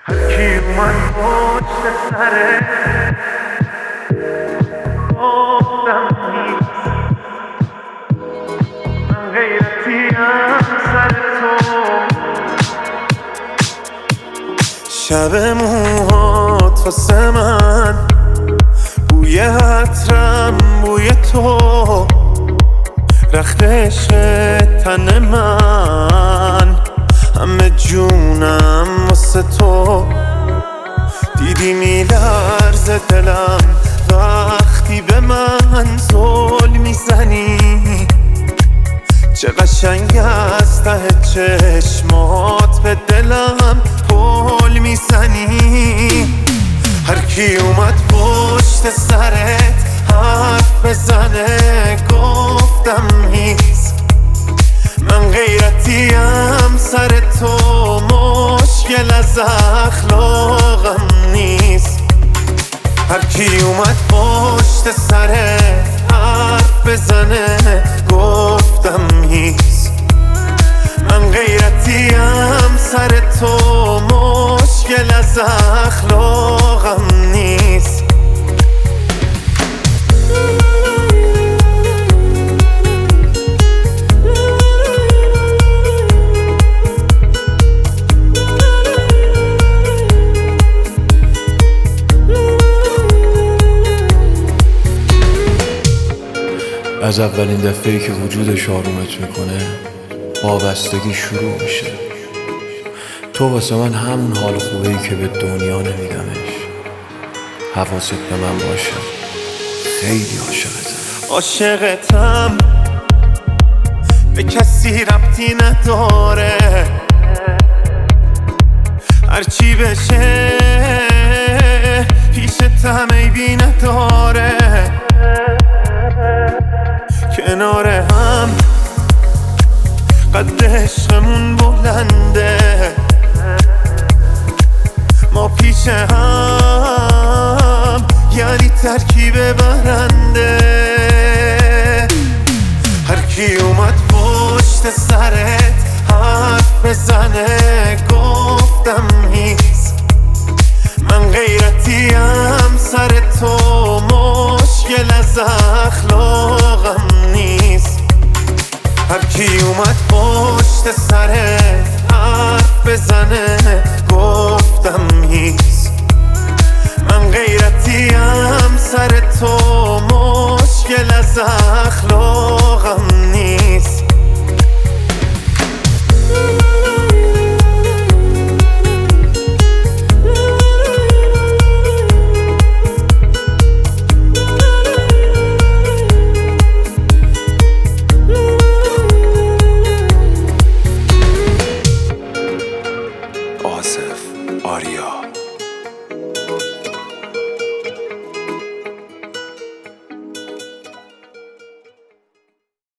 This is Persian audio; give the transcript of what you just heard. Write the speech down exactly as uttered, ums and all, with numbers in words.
هرکی اومد پشت سره گفتم نیست، من غیرتیم سر تو. شب موهات واسه من بوی عطرم، بوی تو رخت عشق تن من، همه جونم واسه تو. دیدی میلرزه دلم وقتی به من زل میزنی، چه قشنگ از ته چشمات به دلم پل میزنی. هرکی اومد پشت سرت حرف بزنه گفتم نیست، من غیرتیم سر تو، مشکل از اخلاقم نیست. هرکی اومد پشت سرت حرف بزنه گفتم نیست، من غیرتیم سر تو، مشکل از اخلاقم نیست. از اولین دفعه‌ای که وجودش آرومت میکنه وابستگی شروع میشه. تو واسه من همون حال خوبه‌ای که به دنیا نمیدمش. حواست به من باشه، خیلی عاشقتم. عاشقتم به کسی ربطی نداره، هرچی بشه پیشتم عیبی نداره. کنار هم قد عشقمون بلنده، ما پیش هم یعنی ترکیب برنده. هرکی اومد پشت سرت حرف بزنه گفتم نیست، من غیرتیم سر تو، مشکل از اخلاقم نیست. هرکی اومد پشت سرت حرف بزنه گفتم نیست، من غیرتیم سر تو، مشکل از